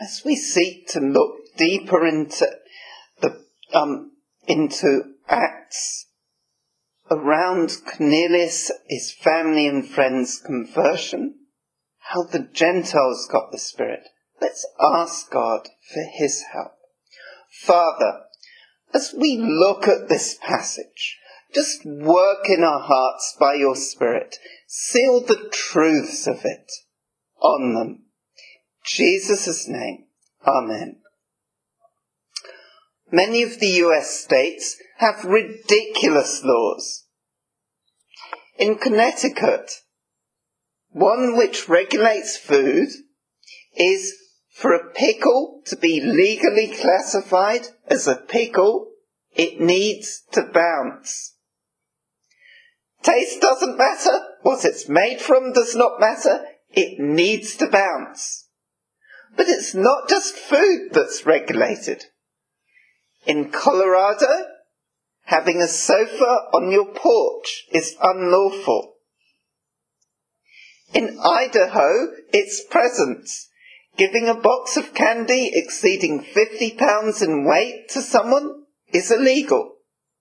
As we seek to look deeper into Acts around Cornelius, his family and friends' conversion, how the Gentiles got the Spirit, let's ask God for his help. Father, as we look at this passage, just work in our hearts by your Spirit. Seal the truths of it on them. In Jesus' name, amen. Many of the US states have ridiculous laws. In Connecticut, one which regulates food is for a pickle to be legally classified as a pickle, it needs to bounce. Taste doesn't matter. What it's made from does not matter. It needs to bounce. But it's not just food that's regulated. In Colorado, having a sofa on your porch is unlawful. In Idaho, it's presents. Giving a box of candy exceeding 50 pounds in weight to someone is illegal.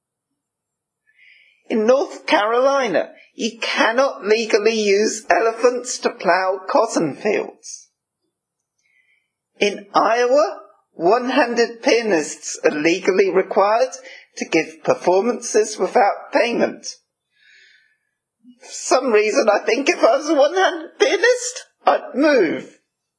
In North Carolina, you cannot legally use elephants to plough cotton fields. In Iowa, one-handed pianists are legally required to give performances without payment. For some reason, I think if I was a one-handed pianist, I'd move.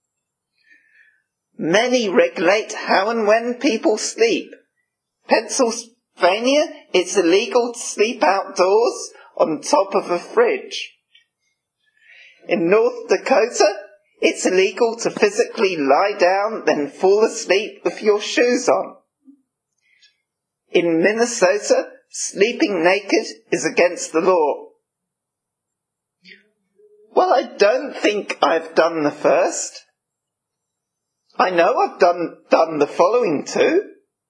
Many regulate how and when people sleep. Pennsylvania, it's illegal to sleep outdoors on top of a fridge. In North Dakota, it's illegal to physically lie down, then fall asleep with your shoes on. In Minnesota, sleeping naked is against the law. Well, I don't think I've done the first. I know I've done the following two.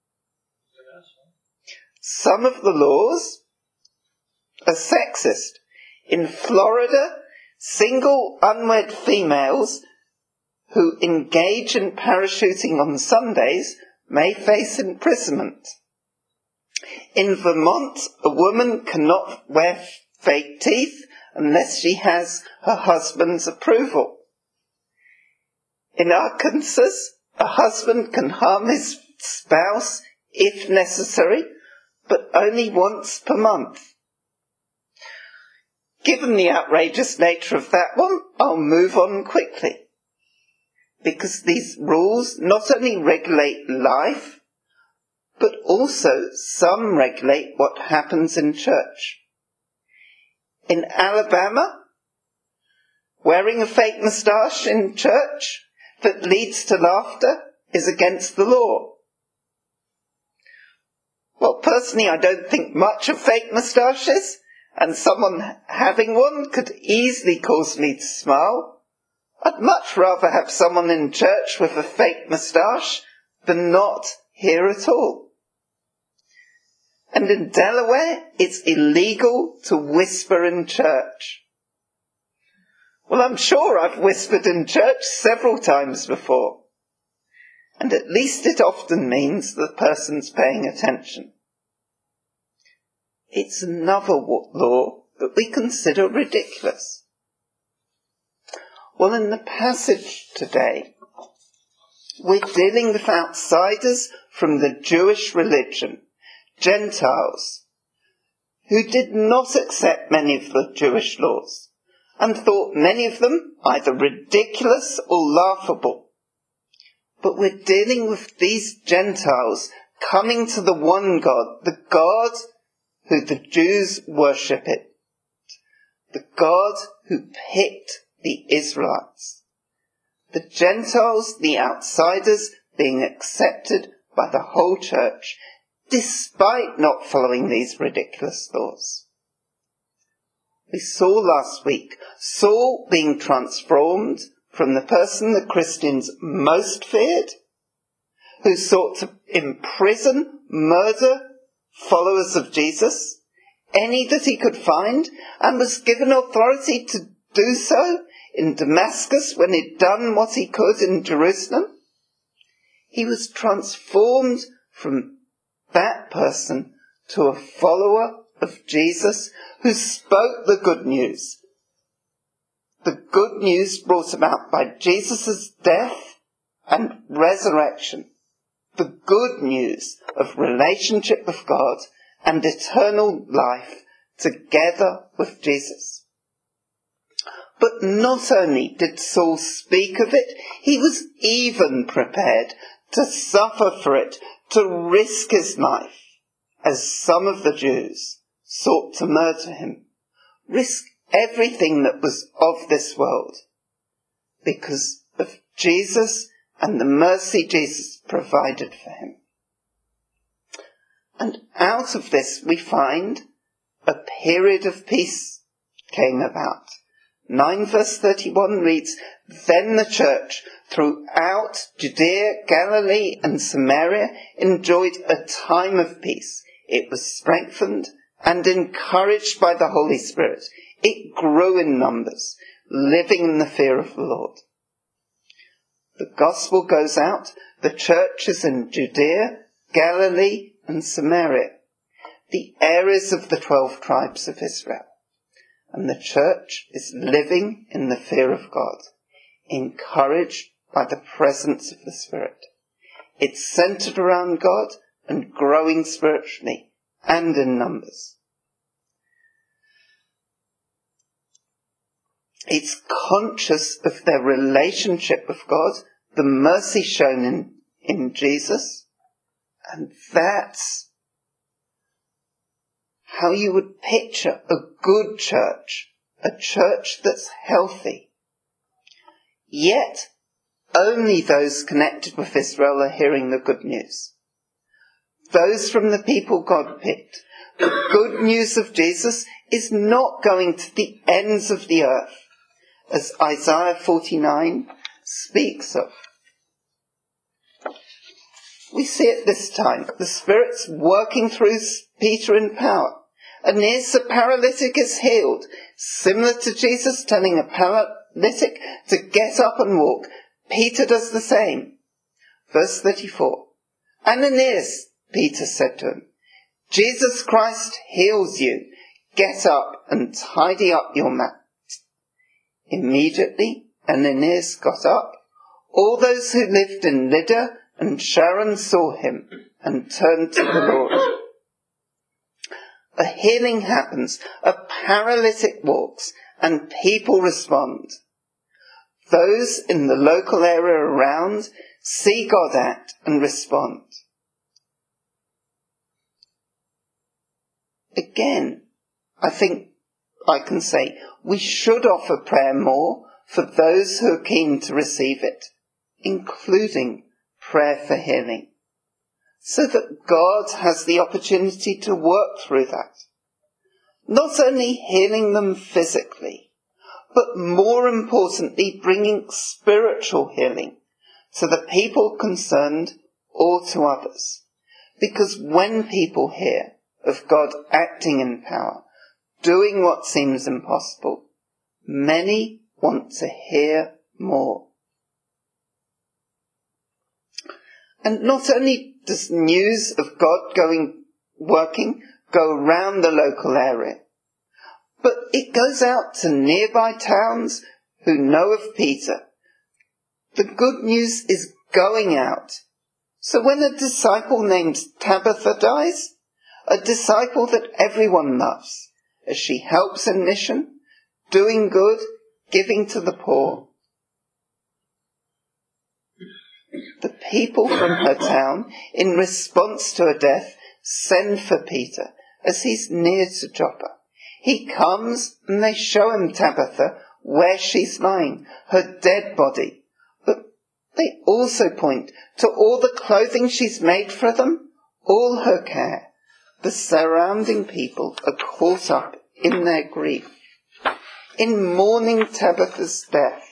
Some of the laws are sexist. In Florida, single unwed females who engage in parachuting on Sundays may face imprisonment. In Vermont, a woman cannot wear fake teeth unless she has her husband's approval. In Arkansas, a husband can harm his spouse if necessary, but only once per month. Given the outrageous nature of that one, I'll move on quickly. Because these rules not only regulate life, but also some regulate what happens in church. In Alabama, wearing a fake moustache in church that leads to laughter is against the law. Well, personally, I don't think much of fake moustaches, and someone having one could easily cause me to smile. I'd much rather have someone in church with a fake moustache than not here at all. And in Delaware, it's illegal to whisper in church. Well, I'm sure I've whispered in church several times before. And at least it often means the person's paying attention. It's another law that we consider ridiculous. Well, in the passage today, we're dealing with outsiders from the Jewish religion, Gentiles, who did not accept many of the Jewish laws, and thought many of them either ridiculous or laughable. But we're dealing with these Gentiles coming to the one God, the God who the Jews worship it, the God who picked the Israelites. The Gentiles, the outsiders, being accepted by the whole church, despite not following these ridiculous laws. We saw last week Saul being transformed from the person the Christians most feared, who sought to imprison, murder followers of Jesus, any that he could find, and was given authority to do so in Damascus when he'd done what he could in Jerusalem. He was transformed from that person to a follower of Jesus who spoke the good news. The good news brought about by Jesus' death and resurrection. The good news of relationship with God and eternal life together with Jesus. But not only did Saul speak of it, he was even prepared to suffer for it, to risk his life, as some of the Jews sought to murder him. Risk everything that was of this world because of Jesus and the mercy Jesus provided for him. And out of this we find a period of peace came about. 9 verse 31 reads, "Then the church throughout Judea, Galilee and Samaria enjoyed a time of peace. It was strengthened and encouraged by the Holy Spirit. It grew in numbers, living in the fear of the Lord." The gospel goes out. The church is in Judea, Galilee and Samaria, the areas of the 12 tribes of Israel. And the church is living in the fear of God, encouraged by the presence of the Spirit. It's centered around God and growing spiritually and in numbers. It's conscious of their relationship with God, the mercy shown in Jesus, and that's how you would picture a good church, a church that's healthy. Yet, only those connected with Israel are hearing the good news. Those from the people God picked. The good news of Jesus is not going to the ends of the earth, as Isaiah 49 speaks of. We see it this time. The Spirit's working through Peter in power. Aeneas the paralytic is healed, similar to Jesus telling a paralytic to get up and walk. Peter does the same. Verse 34. "Ananias," Peter said to him, "Jesus Christ heals you. Get up and tidy up your mat." Immediately, Ananias got up. All those who lived in Lydda and Sharon saw him and turned to the Lord. A healing happens, a paralytic walks, and people respond. Those in the local area around see God act and respond. Again, I think I can say we should offer prayer more for those who are keen to receive it, including prayer for healing, so that God has the opportunity to work through that. Not only healing them physically, but more importantly, bringing spiritual healing to the people concerned or to others. Because when people hear of God acting in power, doing what seems impossible, many want to hear more. And not only does news of God working go around the local area, but it goes out to nearby towns who know of Peter. The good news is going out. So when a disciple named Tabitha dies, a disciple that everyone loves, as she helps in mission, doing good, giving to the poor, the people from her town, in response to her death, send for Peter as he's near to Joppa. He comes and they show him Tabitha where she's lying, her dead body. But they also point to all the clothing she's made for them, all her care. The surrounding people are caught up in their grief, in mourning Tabitha's death.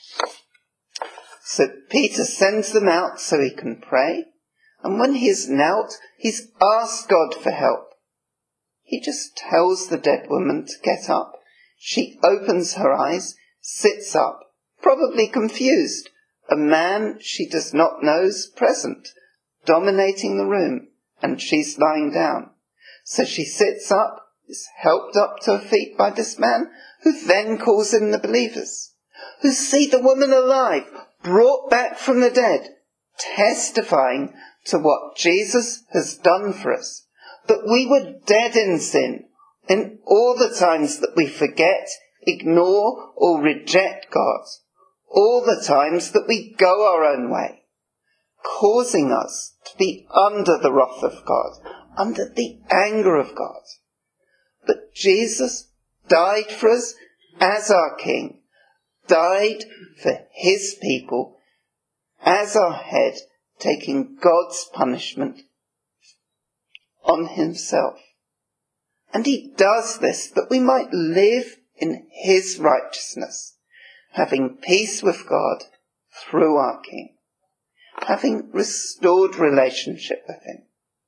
So Peter sends them out so he can pray, and when he's knelt, he's asked God for help. He just tells the dead woman to get up. She opens her eyes, sits up, probably confused, A man she does not know is present, dominating the room, and she's lying down. So she sits up, is helped up to her feet by this man, who then calls in the believers, who see the woman alive, brought back from the dead, testifying to what Jesus has done for us, that we were dead in sin, in all the times that we forget, ignore, or reject God, all the times that we go our own way, causing us to be under the wrath of God, under the anger of God. But Jesus died for us as our King, died for his people as our head, taking God's punishment on himself. And he does this that we might live in his righteousness, having peace with God through our King, having restored relationship with him,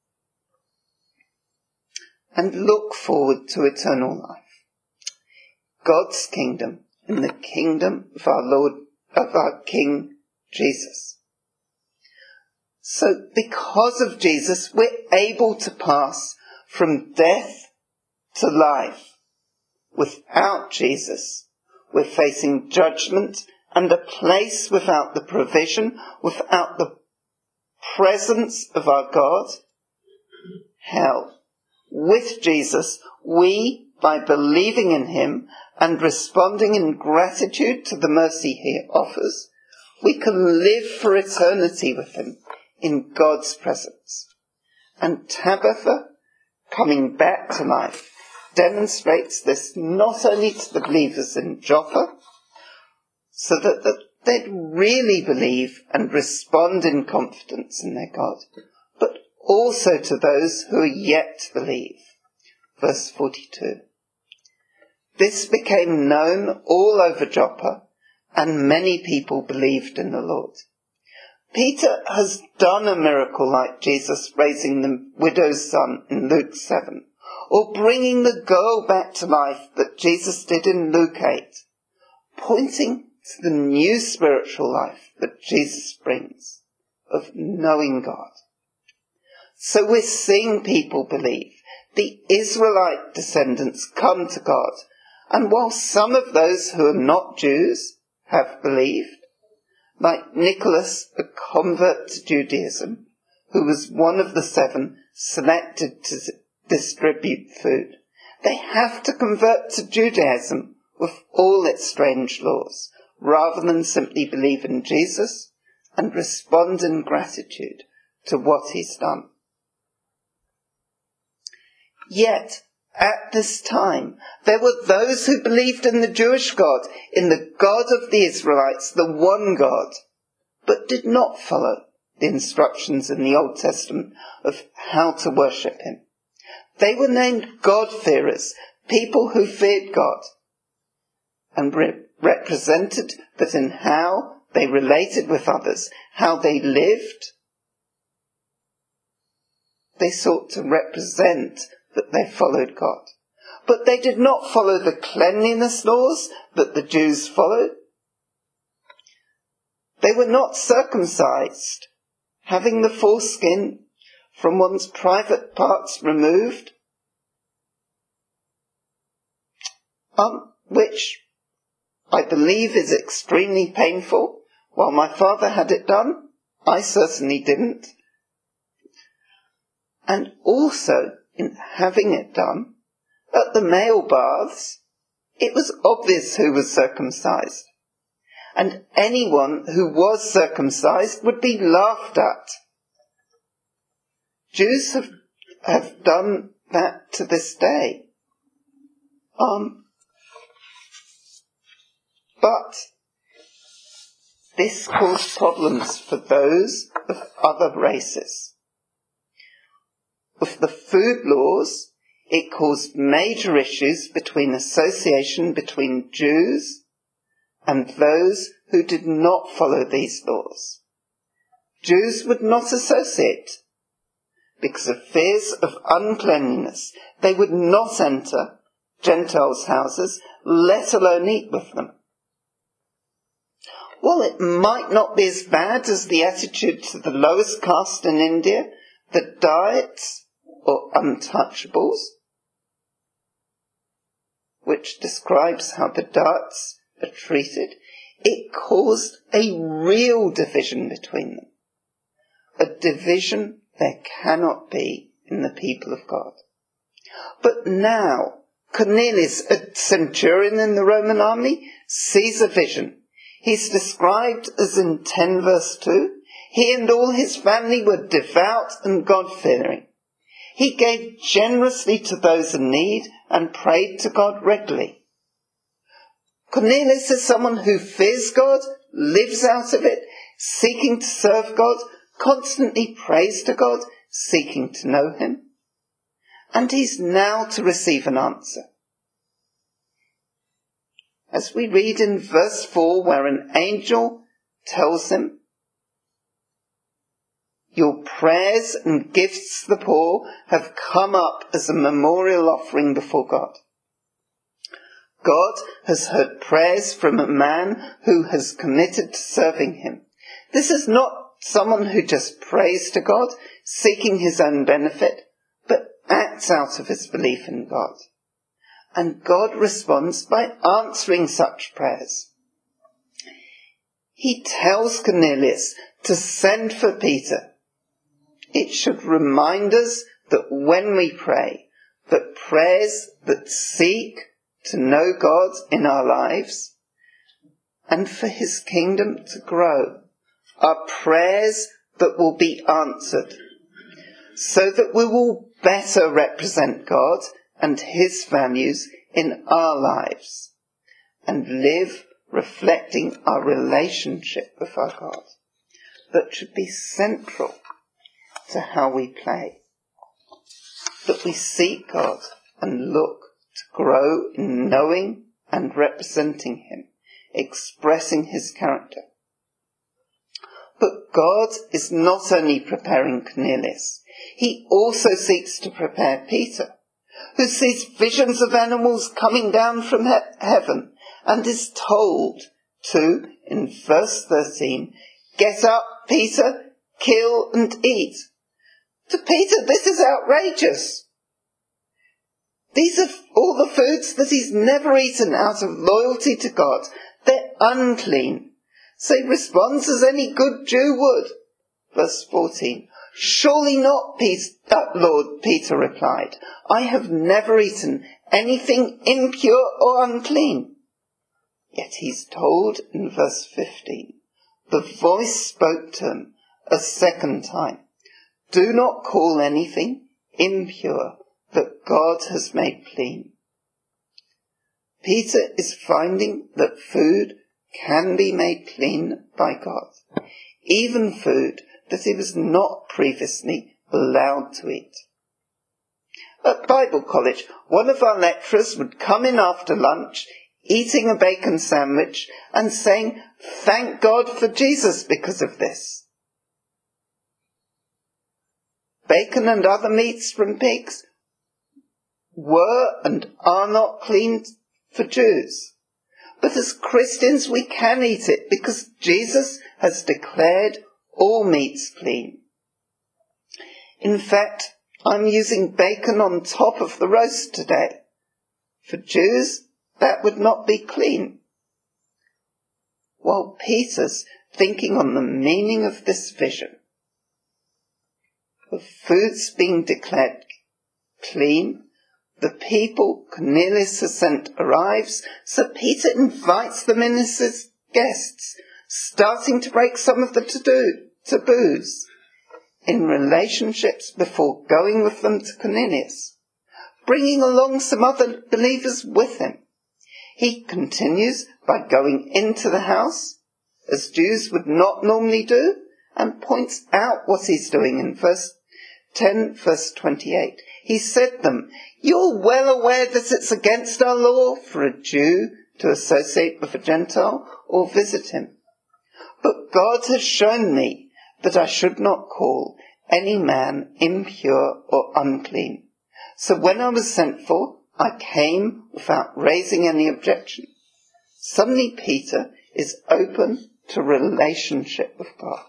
and look forward to eternal life, God's kingdom and the kingdom of our King Jesus. So because of Jesus, we're able to pass from death to life. Without Jesus, we're facing judgment and a place without the provision, without the presence of our God, hell. With Jesus, we, by believing in him and responding in gratitude to the mercy he offers, we can live for eternity with him in God's presence. And Tabitha, coming back to life, demonstrates this not only to the believers in Joppa, so that they'd really believe and respond in confidence in their God, but also to those who are yet to believe. Verse 42. This became known all over Joppa, and many people believed in the Lord. Peter has done a miracle like Jesus raising the widow's son in Luke 7, or bringing the girl back to life that Jesus did in Luke 8, pointing to the new spiritual life that Jesus brings, of knowing God. So we're seeing people believe. The Israelite descendants come to God, and while some of those who are not Jews have believed, like Nicholas, a convert to Judaism, who was one of the 7 selected to distribute food, they have to convert to Judaism with all its strange laws, rather than simply believe in Jesus and respond in gratitude to what he's done. Yet, at this time, there were those who believed in the Jewish God, in the God of the Israelites, the one God, but did not follow the instructions in the Old Testament of how to worship him. They were named God-fearers, people who feared God, and represented that in how they related with others, how they lived, they sought to represent that they followed God. But they did not follow the cleanliness laws that the Jews followed. They were not circumcised, having the foreskin from one's private parts removed, which I believe is extremely painful. While my father had it done, I certainly didn't. And also, in having it done, at the male baths, it was obvious who was circumcised. And anyone who was circumcised would be laughed at. Jews have done that to this day. But this caused problems for those of other races. With the food laws, it caused major issues between association between Jews and those who did not follow these laws. Jews would not associate because of fears of uncleanliness. They would not enter Gentiles' houses, let alone eat with them. Well, it might not be as bad as the attitude to the lowest caste in India, the Dalits or untouchables, which describes how the Dalits are treated. It caused a real division between them. A division there cannot be in the people of God. But now, Cornelius, a centurion in the Roman army, sees a vision. He's described as in 10 verse 2. He and all his family were devout and God-fearing. He gave generously to those in need and prayed to God regularly. Cornelius is someone who fears God, lives out of it, seeking to serve God, constantly prays to God, seeking to know him. And he's now to receive an answer. As we read in verse 4, where an angel tells him, "Your prayers and gifts to the poor have come up as a memorial offering before God." God has heard prayers from a man who has committed to serving him. This is not someone who just prays to God, seeking his own benefit, but acts out of his belief in God. And God responds by answering such prayers. He tells Cornelius to send for Peter. It should remind us that when we pray, that prayers that seek to know God in our lives and for his kingdom to grow are prayers that will be answered, so that we will better represent God and his values in our lives and live reflecting our relationship with our God. That should be central to how we pray. That we seek God and look to grow in knowing and representing him, expressing his character. But God is not only preparing Cornelius, he also seeks to prepare Peter, who sees visions of animals coming down from heaven and is told to, in verse 13, "Get up, Peter, kill and eat." To Peter, this is outrageous. These are all the foods that he's never eaten out of loyalty to God. They're unclean. So he responds as any good Jew would. Verse 14. "Surely not, Lord," Peter replied. "I have never eaten anything impure or unclean." Yet he's told in verse 15, the voice spoke to him a second time, "Do not call anything impure that God has made clean." Peter is finding that food can be made clean by God, even food that he was not previously allowed to eat. At Bible college, one of our lecturers would come in after lunch, eating a bacon sandwich and saying, "Thank God for Jesus because of this." Bacon and other meats from pigs were and are not clean for Jews. But as Christians we can eat it because Jesus has declared all meats clean. In fact, I'm using bacon on top of the roast today. For Jews, that would not be clean. While Peter's thinking on the meaning of this vision, of foods being declared clean, the people Cornelius has sent arrives, so Peter invites them in as his guests, starting to break some of the taboos in relationships before going with them to Cornelius, bringing along some other believers with him. He continues by going into the house, as Jews would not normally do, and points out what he's doing in verse 10, verse 28. He said to them, "You're well aware that it's against our law for a Jew to associate with a Gentile or visit him. But God has shown me that I should not call any man impure or unclean. So when I was sent for, I came without raising any objection." Suddenly Peter is open to relationship with God.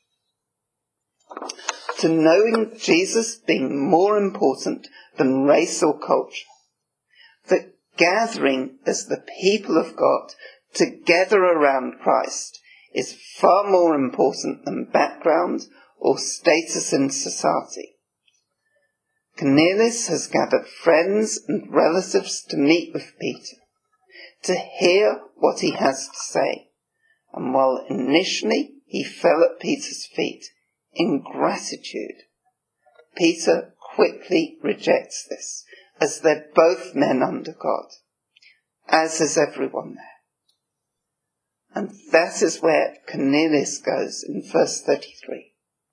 To knowing Jesus being more important than race or culture. That gathering as the people of God together around Christ is far more important than background or status in society. Cornelius has gathered friends and relatives to meet with Peter, to hear what he has to say. And while initially he fell at Peter's feet in gratitude, Peter quickly rejects this, as they're both men under God, as is everyone there. And that is where Cornelius goes in verse 33.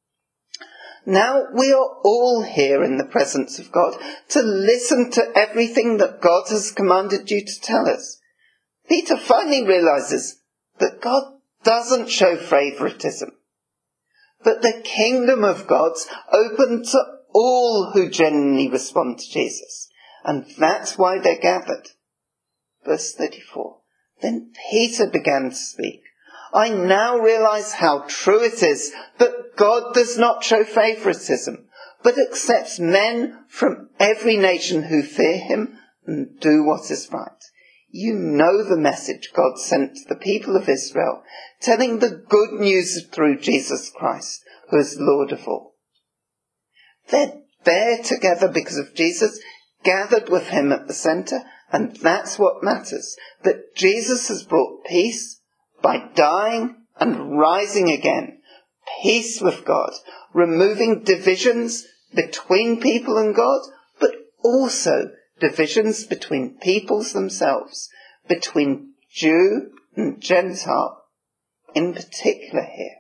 Now we are all here in the presence of God to listen to everything that God has commanded you to tell us. Peter finally realizes that God doesn't show favoritism, but the kingdom of God's open to all who genuinely respond to Jesus. And that's why they're gathered. Verse 34. Then Peter began to speak. I now realize how true it is that God does not show favoritism, but accepts men from every nation who fear him and do what is right. You know the message God sent to the people of Israel, telling the good news through Jesus Christ, who is Lord of all. They're there together because of Jesus, gathered with him at the centre, and that's what matters, that Jesus has brought peace by dying and rising again, peace with God, removing divisions between people and God, but also divisions between peoples themselves, between Jew and Gentile in particular here,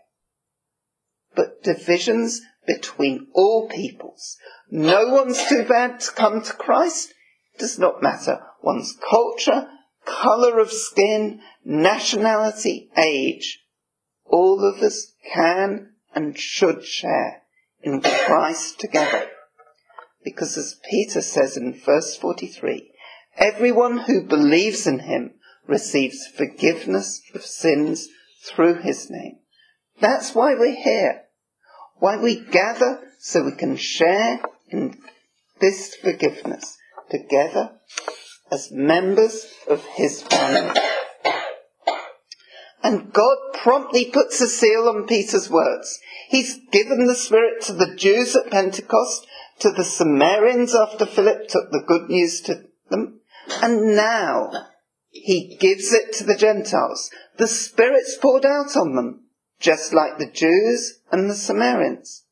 but divisions between all peoples. No one's too bad to come to Christ. It does not matter one's culture, colour of skin, nationality, age. All of us can and should share in Christ together. Because as Peter says in verse 43, everyone who believes in him receives forgiveness of sins through his name. That's why we're here. Why we gather so we can share in this forgiveness together as members of his family. And God promptly puts a seal on Peter's words. He's given the Spirit to the Jews at Pentecost, to the Samaritans after Philip took the good news to them, and now he gives it to the Gentiles. The Spirit's poured out on them, just like the Jews and the Samaritans.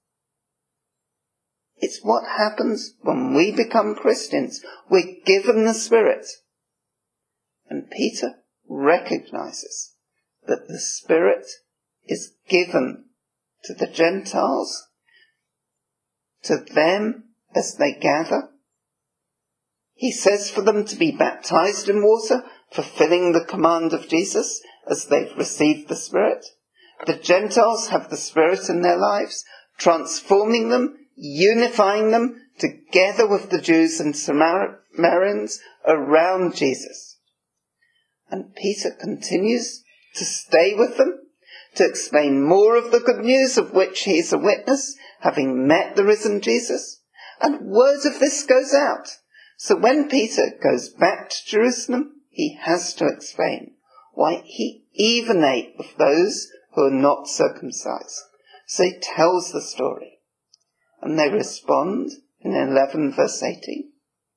It's what happens when we become Christians. We're given the Spirit. And Peter recognizes that the Spirit is given to the Gentiles, to them as they gather. He says for them to be baptized in water, fulfilling the command of Jesus as they've received the Spirit. The Gentiles have the Spirit in their lives, transforming them, unifying them together with the Jews and Samaritans around Jesus. And Peter continues to stay with them, to explain more of the good news of which he is a witness, having met the risen Jesus. And word of this goes out. So when Peter goes back to Jerusalem, he has to explain why he even ate with those who are not circumcised. So he tells the story. And they respond in 11 verse 18.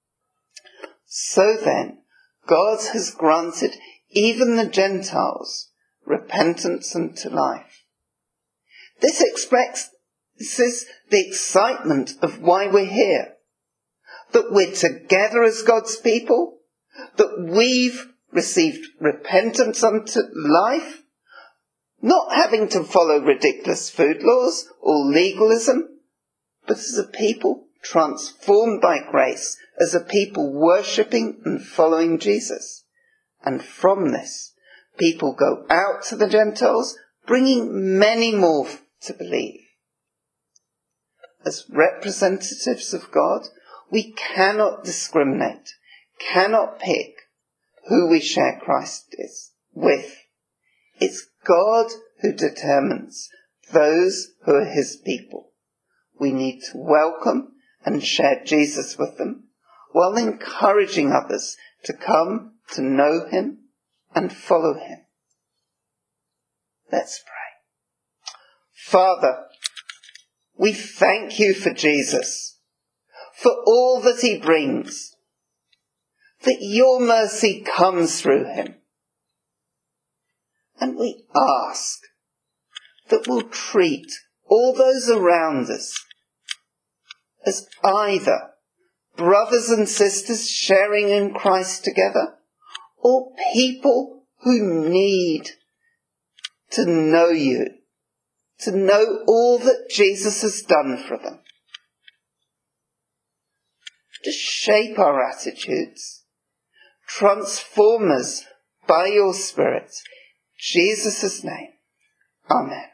So then, God has granted even the Gentiles repentance unto life. This expresses the excitement of why we're here. That we're together as God's people. That we've received repentance unto life. Not having to follow ridiculous food laws or legalism, but as a people transformed by grace, as a people worshipping and following Jesus. And from this, people go out to the Gentiles, bringing many more to believe. As representatives of God, we cannot discriminate, cannot pick who we share Christ with. It's God who determines those who are his people. We need to welcome and share Jesus with them, while encouraging others to come to know him and follow him. Let's pray. Father, we thank you for Jesus, for all that he brings, that your mercy comes through him. And we ask that we'll treat all those around us as either brothers and sisters sharing in Christ together, or people who need to know you, to know all that Jesus has done for them. To shape our attitudes, transform us by your Spirit. In Jesus' name, amen.